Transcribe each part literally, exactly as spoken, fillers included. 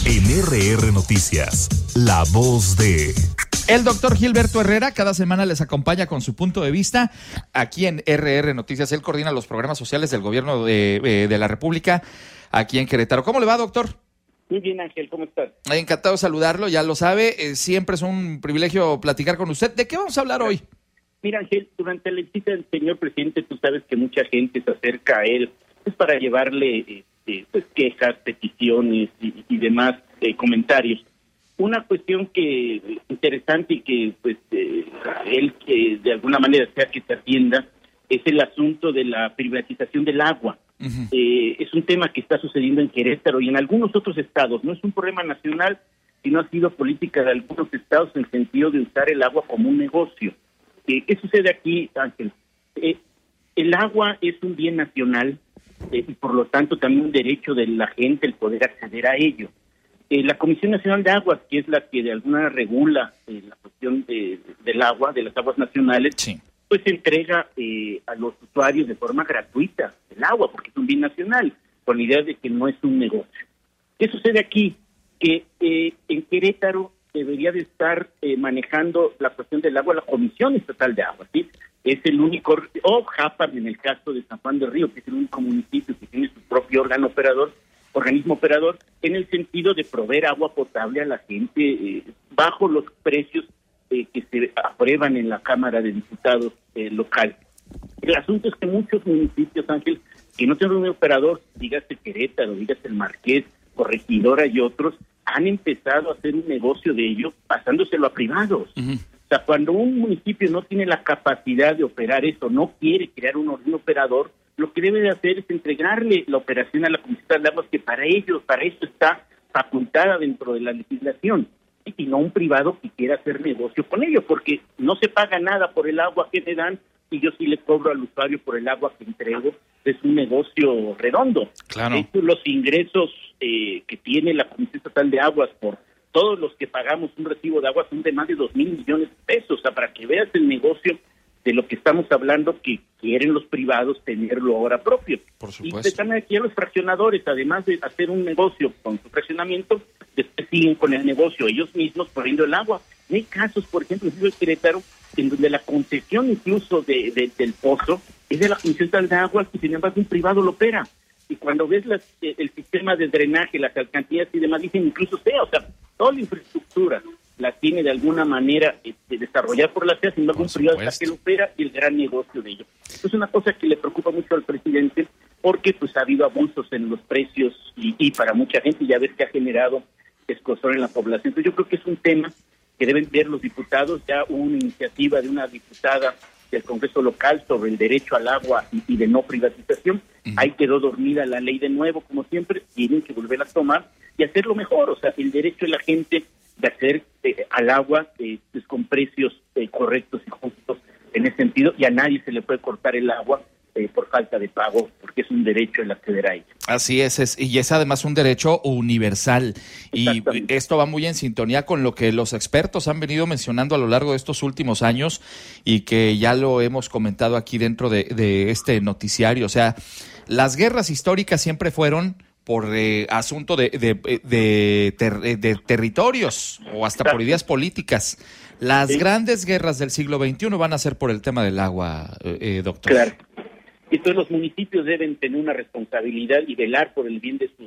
En R R Noticias, la voz de... El doctor Gilberto Herrera cada semana les acompaña con su punto de vista aquí en R R Noticias. Él coordina los programas sociales del gobierno de, eh, de la República aquí en Querétaro. ¿Cómo le va, doctor? Muy bien, Ángel, ¿cómo estás? Encantado de saludarlo, ya lo sabe. Eh, siempre es un privilegio platicar con usted. ¿De qué vamos a hablar hoy? Mira, Ángel, durante la visita del señor presidente, tú sabes que mucha gente se acerca a él pues, para llevarle este, pues, quejas, peticiones y, y demás eh, comentarios. Una cuestión que interesante y que pues eh, él que de alguna manera sea que se atienda es el asunto de la privatización del agua. Uh-huh. Eh, es un tema que está sucediendo en Querétaro y en algunos otros estados. No es un problema nacional, sino ha sido política de algunos estados en el sentido de usar el agua como un negocio. Eh, ¿Qué sucede aquí, Ángel? Eh, el agua es un bien nacional eh, y por lo tanto también un derecho de la gente el poder acceder a ello. Eh, la Comisión Nacional de Aguas, que es la que de alguna manera regula eh, la cuestión de, del agua, de las aguas nacionales, sí. pues entrega eh, a los usuarios de forma gratuita el agua, porque es un bien nacional, con la idea de que no es un negocio. ¿Qué sucede aquí? Que eh, en Querétaro debería de estar eh, manejando la cuestión del agua la Comisión Estatal de Agua, ¿sí? Es el único, o JAPAM en el caso de San Juan del Río, que es el único municipio que tiene su propio órgano operador, organismo operador, en el sentido de proveer agua potable a la gente eh, bajo los precios eh, que se aprueban en la Cámara de Diputados eh, local. El asunto es que muchos municipios, Ángel, que no tienen un operador, dígase Querétaro, dígase el Marqués, Corregidora y otros, han empezado a hacer un negocio de ello pasándoselo a privados. Uh-huh. O sea, cuando un municipio no tiene la capacidad de operar eso, no quiere crear un, un operador, lo que debe de hacer es entregarle la operación a la Comisión de Aguas, que para ellos, para eso está facultada dentro de la legislación, y no un privado que quiera hacer negocio con ello, porque no se paga nada por el agua que me dan y yo sí le cobro al usuario por el agua que entrego. Es un negocio redondo. Claro. Estos, los ingresos eh, que tiene la Comisión Estatal de Aguas por todos los que pagamos un recibo de agua son de más de dos mil millones de pesos. O sea, para que veas el negocio de lo que estamos hablando, que quieren los privados tenerlo ahora propio. Por supuesto. Y están aquí los fraccionadores, además de hacer un negocio con su fraccionamiento, después siguen con el negocio ellos mismos poniendo el agua. Y hay casos, por ejemplo, en el Querétaro, en donde la concesión incluso de, de, del pozo es de la Comisión Estatal de Aguas, que sin embargo un privado lo opera. Y cuando ves las, el sistema de drenaje, las alcantarillas y demás, dicen incluso sea, o sea, toda la infraestructura la tiene de alguna manera este, desarrollar por la C E A, sin embargo un privado que lo opera y el gran negocio de ello. Es una cosa que le preocupa mucho al presidente porque pues ha habido abusos en los precios y, y para mucha gente ya ves que ha generado escozor en la población. Entonces yo creo que es un tema que deben ver los diputados. Ya hubo una iniciativa de una diputada del Congreso local sobre el derecho al agua y, y de no privatización. Uh-huh. Ahí quedó dormida la ley de nuevo, como siempre, tienen que volverla a tomar y hacerlo mejor. O sea, el derecho de la gente de acceder eh, al agua eh, pues, con precios eh, correctos y justos en ese sentido, y a nadie se le puede cortar el agua eh, por falta de pago, porque es un derecho el acceder a ella. Así es, es, y es además un derecho universal, y esto va muy en sintonía con lo que los expertos han venido mencionando a lo largo de estos últimos años, y que ya lo hemos comentado aquí dentro de, de este noticiario. O sea, las guerras históricas siempre fueron por eh, asunto de, de, de, ter, de territorios o hasta por ideas políticas. Las sí. grandes guerras del siglo veintiuno van a ser por el tema del agua, eh, doctor. Claro. Entonces los municipios deben tener una responsabilidad y velar por el bien de sus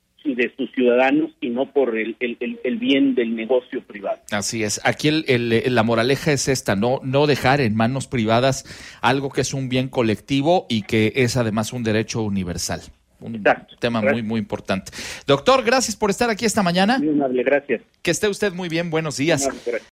de sus ciudadanos y no por el, el, el, el bien del negocio privado. Así es. Aquí el, el, la moraleja es esta, no, no dejar en manos privadas algo que es un bien colectivo y que es además un derecho universal. Un Exacto. tema gracias. muy, muy importante. Doctor, gracias por estar aquí esta mañana. Muy amable, gracias. Que esté usted muy bien, buenos días. Muy amable,